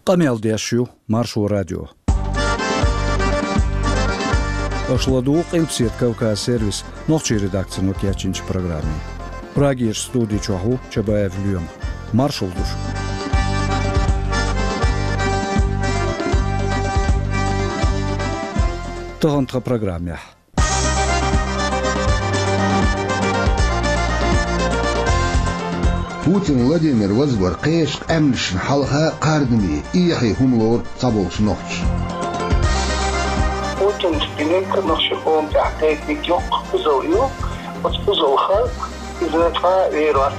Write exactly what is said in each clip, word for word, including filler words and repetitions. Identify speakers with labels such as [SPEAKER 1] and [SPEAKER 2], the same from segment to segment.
[SPEAKER 1] Канал Дяшью, Маршал радио. Ашладук Эльпсет Кавказ сервис, ночи редакция Нокиачинч программе. Прагиш студии Чаху, Чабаев Люем. Маршал душ. Тахантха программе.
[SPEAKER 2] Путин Владимир Вазбар Кэш Эмлишн Халха Кардми Ихи Хумлор Цаболш Нохч.
[SPEAKER 3] Путин спинка нахшипом тахтек никyok uzalıyor. Uzalха изначально верует.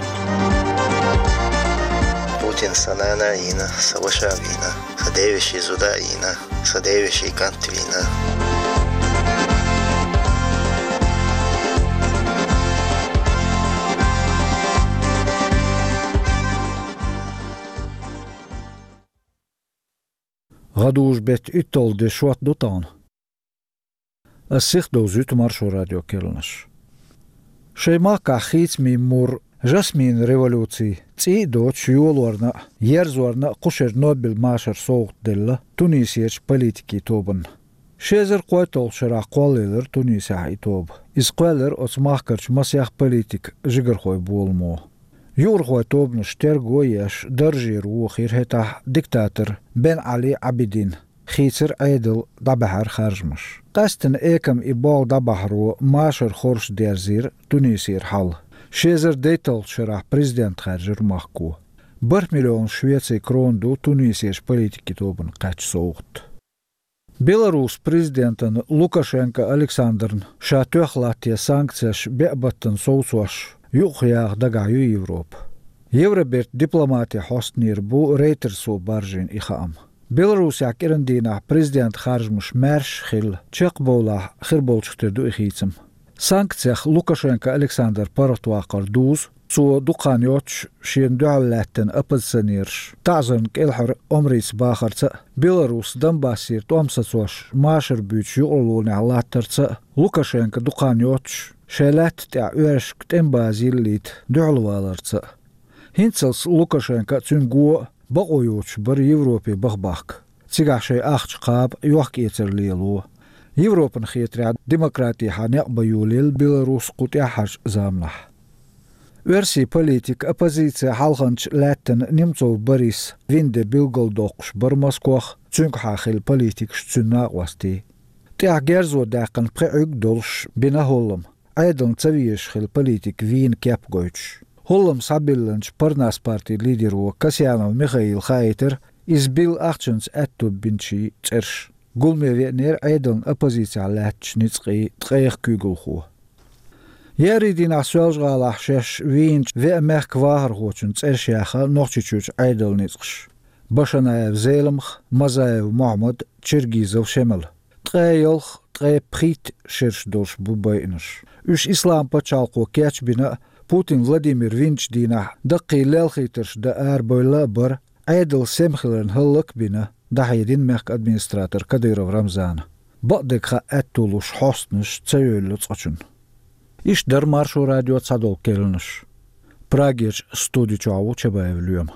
[SPEAKER 4] Путин санана ина, савашавина, садевиши зуда ина, садевиши кантвина.
[SPEAKER 1] غدوش بيت إتول دي شوات دوتان السيخ دوزيت مارشو راديو كيلنش شي ماكا خيت مي مور جاسمين ريولوتي تي دوتش يولورنا يرزورنا قشر نوبل ماشر صوت ديلا تونيسيش بوليتيكي توبن شيزر قويتول شرا قواليلر تونيسيح إتوب إز قوالر أتس ماكرش مسيح بوليتيك جيگر خوي بولمو يور خوي توبن شترغو يش درجي روخير هتا ديكتاتر بن علي عبدين خيتر عيدل دبحر خارجمش قاستن ايكم إبال دبحرو ماشر خورش ديرزير تونيسير حل شيزر ديتل شرح بريزيدنت خارجر مخكو بر مليون شويتسي كرون دو تونيسيش بوليتيكي توبن قاچ صوت بيلاروس بريزيدنتن لوكاشенكا ألكساندرن شاتوخلاتيا سانكتسيش بيقبطن صوصوش يوخياغ دقايو يوروب يوربيرت دبلوماتي حوستنير بو ريترسو بارجين إخام بيلاروسيا كيرندينا بريزيدنت خارج مش مارش خيل تشيق بولا خير بولشتر دو إخيتم سانكتسيخ لوكاشенكا ألكساندر بارتواقر دوز سو دوقانيوتش شين دوعلاتن أبزسنيرش تعزن كيلحر أمريس باخرت بيلاروس دنباسير تومساتوش ماشر بيوتش يقولون علاترت لوكاشенكا دوقانيوتش شالات تاع أورشك تنبازيل ليت دعلوالرت هنتسلس لوكاشنكا تنقو بقويوتش بر يوروبي بغباك تيقع شي أخش قاب يوحك يتر ليلو يوروبن خيترع ديمقراطي حانيق بيوليل بيلاروس قطع حاج زامنح ورسي بوليتيك أبازيتي حالخنش لاتن نمتو بريس فيند بيلغل دوقش بر مسكوخ تنك حاخل بوليتيك شتناق واستي تاع جيرزو داقن بقعق دولش بنا هولم أيضاً تسويش خل بوليتيك فين كاب جوتش هولم سابيلنش برناس بارتي ليدرو كاسيانو ميخائيل خايتر إزبيل أختشنس أتو بنشي ترش قول ميرينير أيضاً أبوزيتيا لاتش نتقي تقيخ كيغلخو ياريدين عسوالج غالح شاش وينش في أمريك واهر غوتشن ترش ياخا نوختشوش أيضاً نتقش باشنايف زيلمخ مزايف محمد تشرغيزو شمل تقيلخ تقي بريت شرش دولش بوباينش Us islam pachalko catch bina Putin Vladimir Vinch dina daqi lelchiters de aarboyla bar aydel semchelen hulk bina dahidin merk administrator Kadyrov Ramzan. Baqdek ga attulush hostnus tsayuluts achun. Ish dar Marsho radio tsadol kelnish. Pragich studi chawu Chabayev Lyum.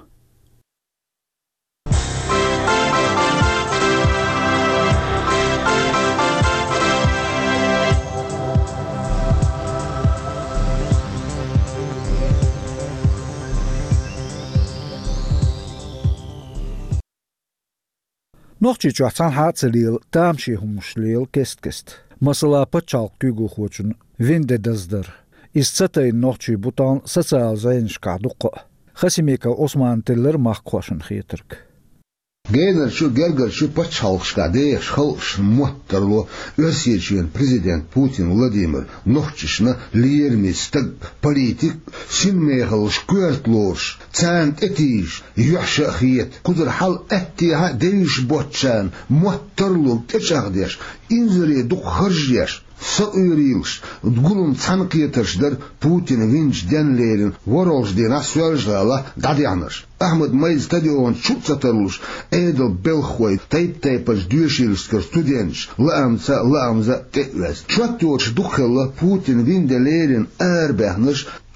[SPEAKER 1] نوختي جوحتان هاتسليل تامشي همشليل كست كست مسلا بچالق تيغو خوچن ويند دزدر استتاين نوختي بوتان سوسيال زينشكا دوق خسيميكا عثمان تلر مخخوشن خيترك
[SPEAKER 2] Гейнер шу гергер шу пачалшка деш халш моттерло версиечен президент Путин Владимир нохчишна лиермистаг политик синмехал шквертлош цант этиш юша хиет кудер хал эттиха дейш ботчан моттерло течагдеш инзери дух харжеш سأيريلش تقولون تنقيتش در بوتين وينش دنليرن ورولش دي ناسوالش غالا داديانش أحمد مايز تديون شو تترلش ايدل بلخوي تايب تايبش دوشيلش كر ستودينش لأمزا لأمزا تقلس شواتوش دخل بوتين وين دليرن أربهنش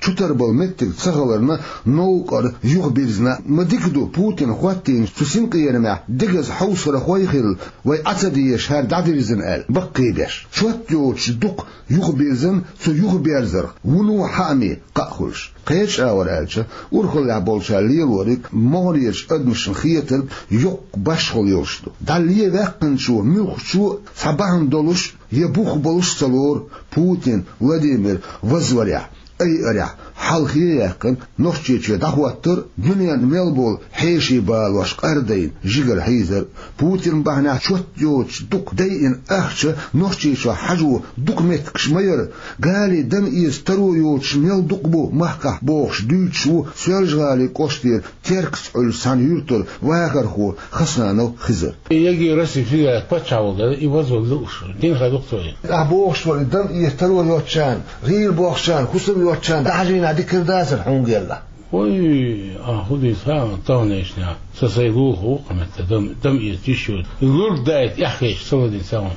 [SPEAKER 2] شتربل متر صغلرنا نوقر يخبرزنا مديكدو بوتين خواتين سوسين قيرنا دقز حوصر خويخل ويعتدي شهر دادرزن ال بقي بيش شوت يوتش دق يخبرزن سو يخبرزر ونو حامي قاخوش قيش آور ألشة ورخل يعبولشا ليلوريك موريش أدمشن خيتل يوق باشخل يوشتو داليه وقن شو ميوخ شو صباحن دولوش يبوخ بولوش سلور بوتين فلاديمير وزوريا أي أريع حلقية يقن نوشتي دعواتر دنيا ميلبول حيشي بالوش قردين جيجر حيزر بوتين بحنا شوت يوتش دوك داين أخش نوشتي شو حجو دوك متكش مير قالي دم يسترو يوتش ميل دوك بو محكح بوخش دوتشو سيرجغالي كوشتير تيركس عل سان يورتر واخر خو خسنانو خزر
[SPEAKER 5] يجي رسي فيها باتشاو ده يوزول دوش دين خدوق توي
[SPEAKER 2] أبوخش دم يسترو يوتشان غير بوخشان خصم يوتشان دعجين هذيك الداسر حون قال
[SPEAKER 5] وي أخذي سام طانيشنا سسيقول هو قمت دم دم يتشود يقول دايت يحكيش صور دي سام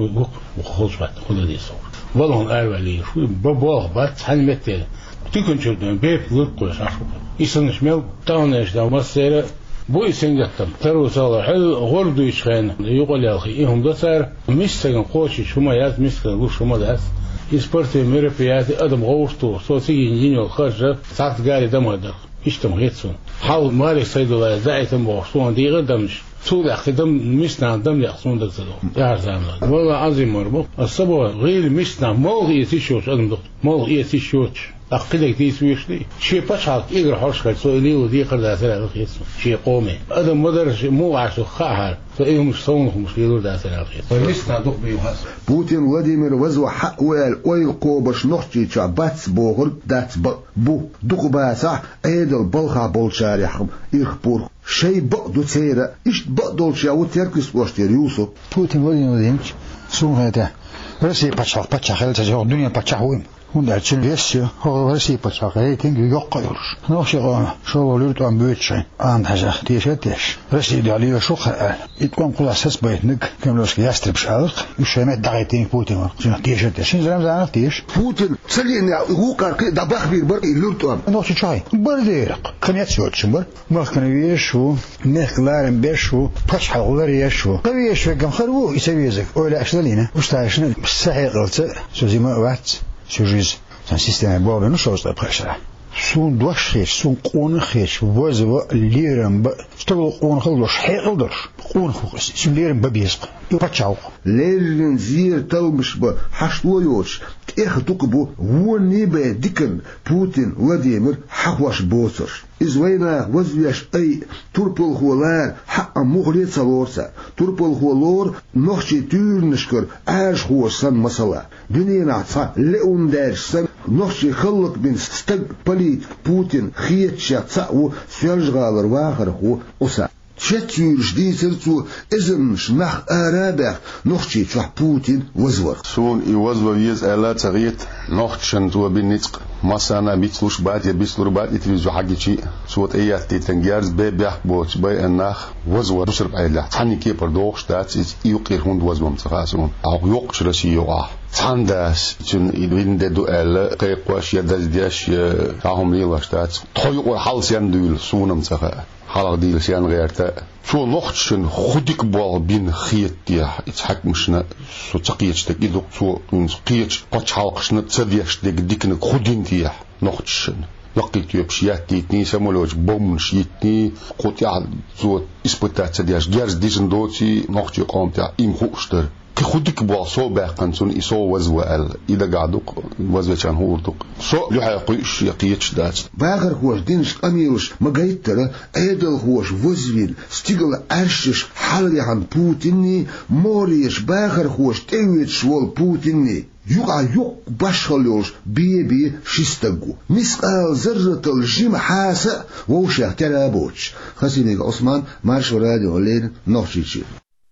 [SPEAKER 5] وخلص بعد خذ دي صور والله أروع لي شو بابا بات حلمت تكون شو دم بيب يقول عشرة يسنش ميل طانيش ده مسيرة بوي سنجتم ترو صار حل غردو يشخن يقول يا أخي إهم ده صار مش سجن قوشي شو ما يات مش سجن شو ما ده إسبرتي مريبياتي أدم غوشتو صوتي ينجينيو الخرجة ساعت قالي دم هدر إشتم غيتسون حاول مالك سيدو لا زايتم بوشتون دي غير دمش سود أخدم مشنا دم يحصون دك زلو يا زعما والله عظيم مربو الصبر غير مشنا مول يتيشوش أدم دك مول يتيشوش أقلك ديس ويشلي شيء بشعك إجر حرش كل سؤالي ودي قرد أسرع الخيسون شيء قومي أدم مدرش مو عشو خاهر فإيه مش صونهم مش يدور ده أسرع الخيسون فلسنا دق بيوهاس
[SPEAKER 2] بوتين فلاديمير وزو حق ويل أويل قوبش نحجي شعبات بوغر دات بو دق باسع أيدل بلخا بولشاريحم إخبور شيء بقدو تيرا إيش بقدو شيء تركز واشتر يوسف
[SPEAKER 6] بوتين فلاديمير سون هذا رسي بتشاق بتشاق هذا تجاه الدنيا بتشاقوين هون أتشين فيسيو هو رسي بتشاق هاي تيجي يقايرش نوشي قام شو لورت عم بيتشين عند حاجة تيش تيش رسي داليه شو خال يتكون كل أساس بيتنك كم لوش يسترب شالق يشمت دقيقتين بوتين شنو تيش تيش زلمة زعنا تيش
[SPEAKER 2] بوتين سليني هو كارك دبخ بير بر لورت عم
[SPEAKER 6] نوشي شاي برديرق كم يتسوت شمبر ما كان يشوا نخلارن بيشوا بتشاق غير يشوا قوي يشوا كم خلوه يسوي زك ولا أشلينا وش تعيشنا سهل قلت شو زي ما وقت سوجيز un système boire une chose d'après ça son doit chercher son qu'on cherche voise lirem stol on خلص حيقدر قون خلص شو ليرم ببيسق يبتشاو
[SPEAKER 2] ليرن زير تلمش ب حشلويوش تاخدوك بو وني بديكن بوتين فلاديمير حواش بوتر إزوينا وزيش أي تربل خولار حق مغريت سلورسا تربل خولور نخشي تور نشكر عاش هو سن مسلا دنيا نعطا لأون دارش سن نخشي خلق بين ستق بليت بوتين خيت شاتساو سيرجغالر واخر هو أسا شتير جديد سرتو إذن شمح آرابع نخشي تشح بوتين وزور
[SPEAKER 7] سون يوزور يز ألا تغيت نخشن تو بنتق مسانا بيتلوش بعد يبيسلور بعد يتريزو حاجة شيء صوت أيات تتنجارز بي بيح بوت بي الناخ وزور بسر بعيلا تحني كي بردوخش دات يقير هند وزبم تخاسون أو يقش رشي يقع تحنداس تون يدوين دو ألا قيقواش يدز دياش تاهم ليلاش دات تحيق حالس يندول سونم تخا حلق ديل سيان غيرتا شو نخشن خدك بال بين خيت ديح يتحكمشنا سو تقيتش دك يدوك سو قيتش قاتش حلقشنا تسديش دك ديكنا خدين ديح نخشن لقيت يبشيات تيتني سمولوش بومش يتني قوتيا زو اسبوتات تسديش جارز ديشن دوتي نخشي قامتيا إم خوشتر كي خدك بال سو باقن سون إسو وزوال إذا قعدوك وزوال كان هوردوك سو لحا يقيش يقيتش دات
[SPEAKER 2] باغر هوش دينش أميروش مقايتر أيدل هوش وزويل ستيغل أرشش حالي عن بوتيني موريش باغر هوش تيويت شوال بوتيني يقع يق باشخلوش بي بي شيستقو مسقال زرة الجيم حاسة ووشه تلابوش خسينيك عثمان مارشو راديو لين نوشيشي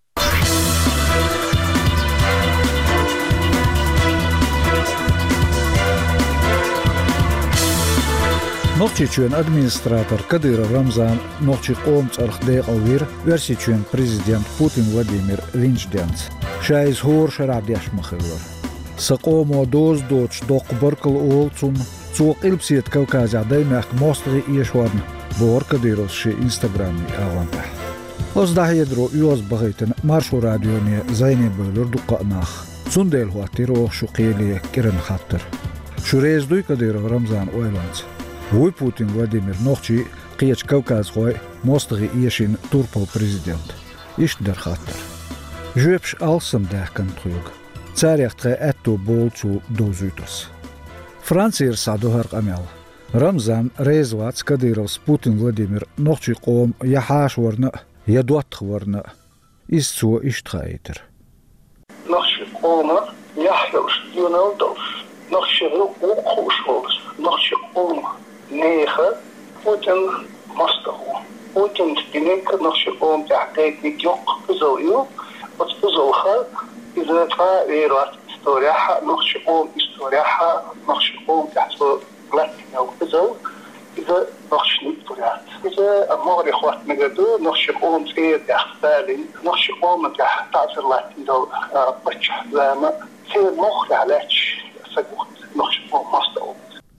[SPEAKER 1] نوخچيچون администратор Кадыров Рамзан нохчи قومц архдеq авир версичун президент Путин Владимир Винчдянц шайз хор шарабдяш махылар сaqomo доз доч доq barkal olcun سوق إلبسيت كوكاز عدايماك موستغي إيشوارن بور كديروس شي إنستغرامي أغانبح وصدح يدرو يوز بغيتن مارشو راديوني زيني بولر دقاءناخ سنديل هو تيرو شقيلي كيرن خاطر شوريز دوي كديرو رمضان أويلانز وي بوتين فلاديمير نوخشي قيش كوكاز خوي موستغي إيشين توربو بريزيدنت إشتدر خاطر جوبش ألسم داكن تخيوغ تاريخ تغي أتو بولتو دوزيتوس فرانسير سعدو هرق أميال رمضان ريزواتس كديروس بوتين فلاديمير نوخشي قوم يحاش ورنا يدوات ورنا إستو إشتخايتر
[SPEAKER 3] نوخشي قوم يحيوش يونالدوش نوخشي وقوش هولس نوخشي قوم نيخة بوتين مستغو بوتين تبينيك نوخشي قوم تحتاج نيكيوق بزويو وتبزوخة إذا تفا إيرات استوريحة نوخشي قوم استوريحة نوخشي قوم تحتو لاتنا وبزو إذا نوخشي نيكتوريات إذا أموري خوات نقدو نوخشي قوم سير تحتالي نوخشي قوم تحتاثر لاتنا دو بچح لاما سير نوخي علاش سقوط نوخشي قوم مستغو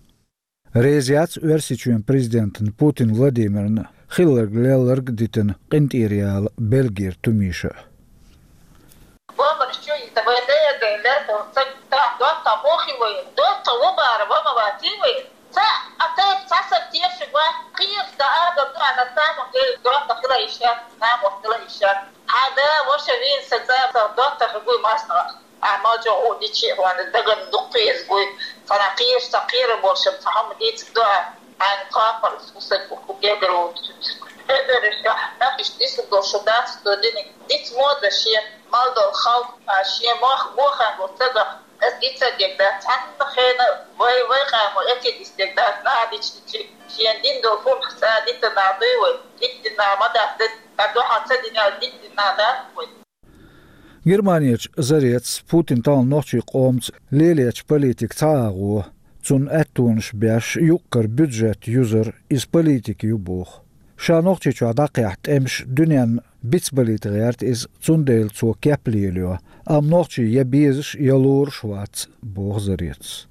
[SPEAKER 1] ريزيات ورسيتشوين بريزيدنتن بوتين فلاديميرن خيلرغ ليلرغ ديتن قنت إيريال بلغير توميشا
[SPEAKER 8] بابا شو يتبادل ديلات وسكتا دوتا موخي وين دوتا وبار بابا باتي وين تا أتاك تاسب تيش شغوا قيف دا آدم دا أنا سامو قيل دوتا خلا إشان نام وخلا إشان هذا وشوين سزاب دوتا خبوي ماسنا أما جو أوديشي وانا دقن دقيز بوي فنقيش تقير بورشم تحم ديت دعا عن قافر سوسك وكوكيدرو هذا رشاح نقش ديس الدوشدات دودينك ديت مودا شيء مالدو الخوف شيء موخ موخان وتدق اس ديت جدات عن خينا وي وي قاموا اكيد استجدات ناديش شيء دين دو فون حسا ديت نعطي وي ديت نعمدا ديت حتدينا ديت نعدا وي
[SPEAKER 1] Германиеч зарец Путин тал ночи қомц лелеч политик цаагу цун әттуынш бяш юққыр бюджет юзер из политики юбух. Ша ночи чу адақият эмш дүнян биц политиғярт из цундейл цу кяплилио, ам ночи ябизш ялур швац бух зарец.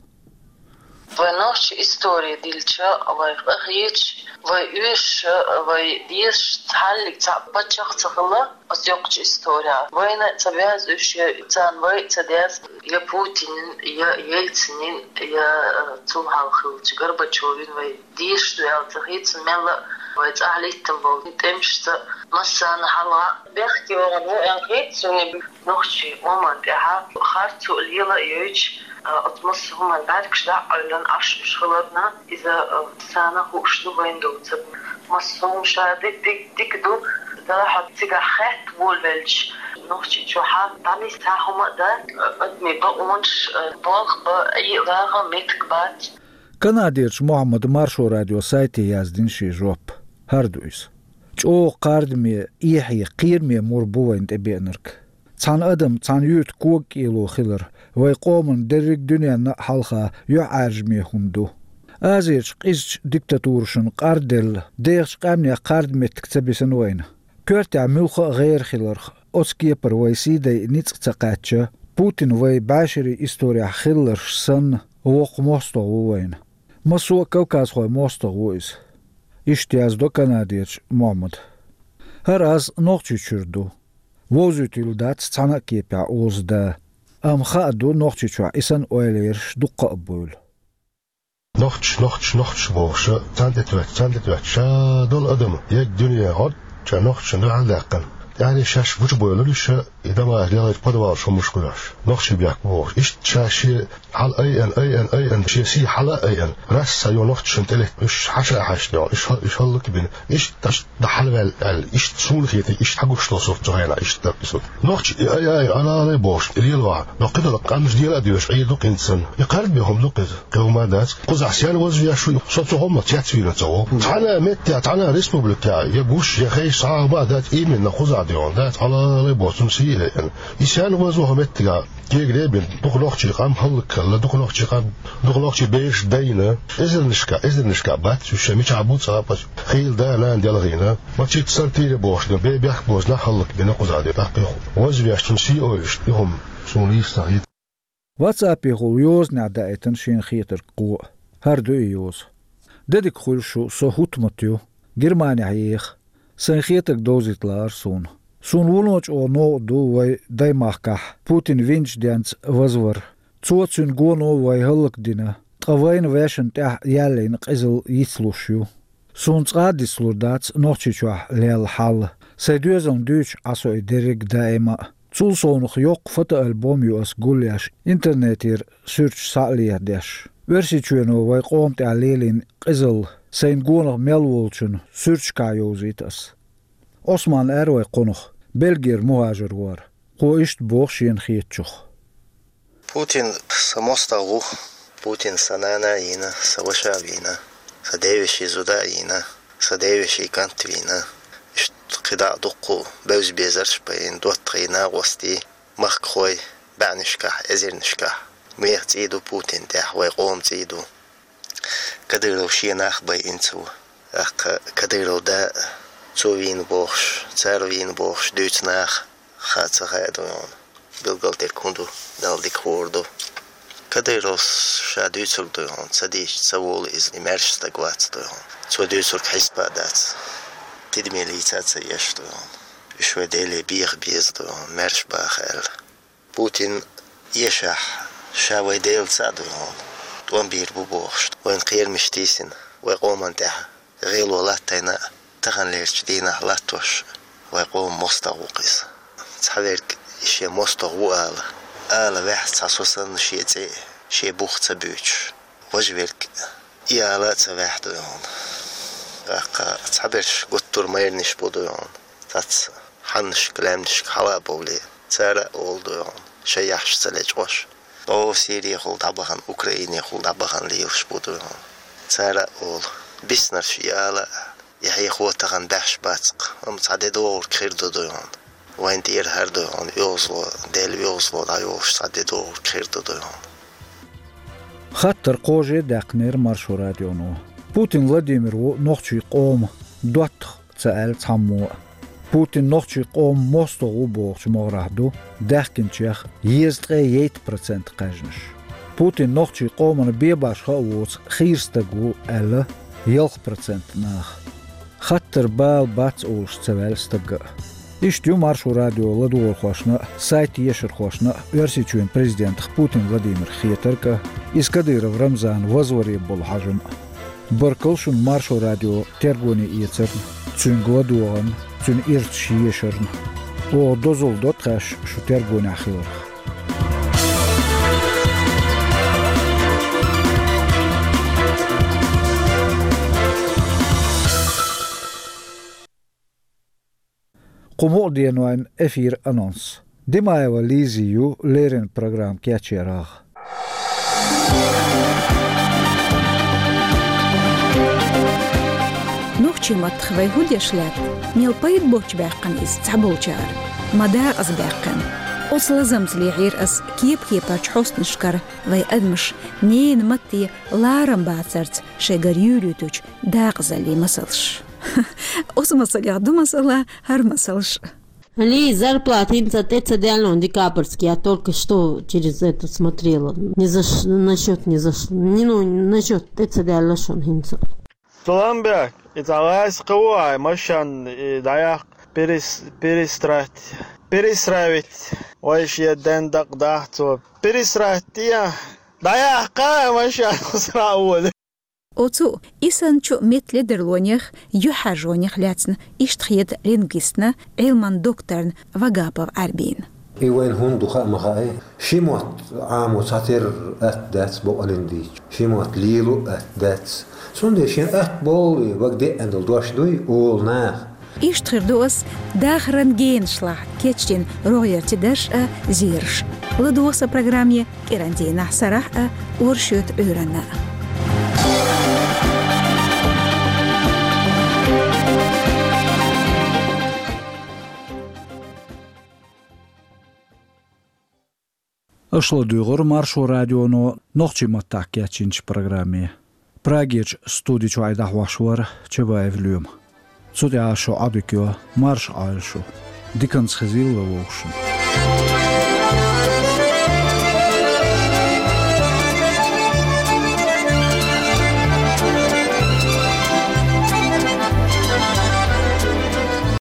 [SPEAKER 8] Vai noche история дильча, vai вахич, vai üш, vai dies hallig tapachach tsagla, as yokch история. Vai na tabiaz üsh tan vai tadiaz ya Putin ya Yeltsin ya zum halkhul Gorbachevin vai dies dual tsagits mella vai tsahlitem bol temshta massan hala bexki wa no enqit suni nochi moment ha khartu lila yuch أتمس هم الباركش ده على العش شغلنا إذا سنة وشلو ويندوز مصهم شادك ديك ديك دو ده حتيجا خات والبلش نوشي شو حال تاني ساهم ده أدمي بقونش باغ بأي غاغة متكبات
[SPEAKER 1] كناديرش محمد مارشو راديو سايتي يازدين شي جوب هردويس جو قاردمي إيحي قيرمي مربوين تبينرك تان أدم تان يوت كوك إلو خلر ويقومن درك دنيا حلقة يعارجمي هندو أزيرش قيش ديكتاتورشن قاردل ديغش قامني قارد متكتبسن وين كورتع ملخ غير خلر أسكي برويسيدي نيتق تقاتشا بوتين وي باشري إستوريا خلرش سن ووق موستو وين مسوا كوكاز خوي موستو ويز إشتياز دو كناديرش محمد هراز نوغتي چردو ووزيتيل دات تانا كيبع اوزدا ام خادو نوختشوا اسن اويليرش دقه ابول
[SPEAKER 9] نوختش نوختش نوختش بوش تاندت وقت تاندت وقت شا دول ادم يك دنيا هاد جا نوختش نعلقن يعني شاش وش بولولش إذا ما أهلي بدوار شو مشكلة نخشي بيحكوا إيش شاشي حل أي أن أي أن أي أن شيء سي حل أي أن رأس سيو نخش انتلك إيش حشة حش يعني إيش إيش هالك بين إيش تش دحل بال إيش سول خيتي إيش حقوش تصوف جهينا إيش تبصر نخش أي أي أنا أنا باش اللي الواحد نقد لك أمش ديال أديوش أي دوك إنسان يقارب بهم دوك كوما دات قز عسيان وزيا شو صوتهم تياتفينا تو تعنا مت تعنا ريسبوبليكا يبوش يا خي صعبة دات إيمن نخز عديون دات على بوتن سي يعني إنسان وزوه متجا جيجريبن دخلوخشي قام هلك لا دخلوخشي قام دخلوخشي بيش دينا إذا نشكا إذا نشكا بات شو مش عبود صعب خيل ده لا عندي لغينا ما تشي تسنتي بوش ده بي بيحبوز لا هلك بنقص عادي باقي وزوي عشان سي أوش يهم سوني استعيد
[SPEAKER 1] واتساب يقول يوز نعدايتن شين خيتر قوة هردو إيوز ددك خلشو سو هتمتيو جرماني عيخ سنخيتك دوزيت لارسون سون ولوش او نو دو وي دايماخكح بوتين وينش ديانس وزور تسوتسون غونو وي هلك دينا تقوين واشن تح يالين قزل يثلوشيو سون تقادي سلوداتس نوتشيشوح ليال حال سيدوزن دوش عصو إدريك دائما تول سونخ يوق فتا ألبوم يوس قولياش انترنتير سيرش ساليه داش ورسيتشونو وي قومت عليلين قزل سين غونغ ميلولشن سيرش كايوزيتاس Osman Erwe قنخ بلغير مهاجر وار قو إشت بوخشين خيتشوخ
[SPEAKER 4] Путин самоставу, Путин санана ина, савашавина, садевиши зуда ина, садевиши кантвина, قداء دقو بوز بيزرش بين دوت غينا وستي مخخوي بعنشكح ازرنشكح ميخ تيدو بوتين تاح ويقوم تيدو كديرو شيناخ بي انتو كديرو دا تسوين بوخش تساروين بوخش دوتناخ خاتsa غادون بلغل دير كوندو دال ديك وردو كديروس شا دوتسوك دوون تساديش تسوول إزني مرش تاقوات دوون تو دوتسوك حسبا دات تدمي ليتاتsa يش دوون شوي ديلي بيغ بيز دوون مرش باخل بوتين يشح شاوي ديل تسا دوون دوان بير بوبوخش وين قير مشتيسن ويقوم انتها غيل ولاتينا تغن ليرش دينا لاتوش ويقوم مستغوقيس تحذيرك شي مستغو آل آل واحد تاسوسن شي تي شي بوخ تبوش وجبيرك يالا تواحد يون اقا تحبرش قطور ميرنش بودو يون تات حنش كلامنش حلا بولي تارا اولدو يون شي يحش تلجوش او سيريا خل دابخان اوكراينيا خل دابخان ليوش بودو يون تارا اول بسنرش يالا يحيي خوتغان بحش باتق ام تعدي دور كخير دو يون وين دير هردو يون يوزلو ديل يوزلو دا يوش تعدي دور كخير دو يون
[SPEAKER 1] خطر قوجي داقنير مارشو راديونو بوتين فلاديمير و نوخشي قوم دوتخ تسأل تحمو بوتين نوخشي قوم موستو بوخش مغرهدو داقن تشيخ يزدغي ييت برسنت قاجنش بوتين نوخشي قوم بيباش خاووز خيرستغو ألا يلخ برسنت ناخ خطر بال باتس أولش تسأل ستغ إشتيو مارشو راديو لدور خوشنا سايت يشر خوشنا ورسيتشوين президент Путин Владимир Хиетарка из Кадыров Рамзан возвори был хажим بركلشون مارشو راديو ترغوني يترن تون غلادوان تون إرتش يشرن و دوزول دوتخاش شو ترغوني أخير قمو دينوين افير انونس دمايوا ليزيو ليرن بروغرام كياتشيراغ
[SPEAKER 10] نوخشي ماتخوي هوديشلات ميل بايد بوش باقن إز تعبولشار مدار أز باقن أصل زمزلي غير أس كيب كيباش حسن نشكر وي أدمش نين متي لارم باعترت شغر يوريوتوش داق زالي مسلش أصل مسلي عدو مسلا هر مسلش
[SPEAKER 11] Ли зарплата им за специально декабрьский, я только что через это смотрела. Не за насчет не за не ну насчет специально шон хинца.
[SPEAKER 12] Тламбек, это лаз куай, машан даяк перес перестраить. Перестраивать. Ваш я ден дак дахто. Перестраить я. Даяк кай машан сраud.
[SPEAKER 10] أوتو إسان شو مثل درلونيخ يحاجونيخ لاتن إشتخيد لينجستنا علمان دكتورن وغابا عربين
[SPEAKER 13] إيوين هون دخاء مخاي شيموت عامو ساتير أتدات بوالنديج شيموت ليلو أتدات سوندي شين أت بولي وقدي أندل دوش دوي أول ناخ
[SPEAKER 10] إشتخير دوس داخران جين شلاح كيتشتين روير تداش زيرش لدوسا برنامج كيراندينا سراح ورشوت أورانا
[SPEAKER 1] Ошло дюгор маршо радионо нохчи матакя чинч программе. Прагеч студич айдах вашвар чеваев люм. Цудя шо абикё марш альшо. Диканс хазил вовшин.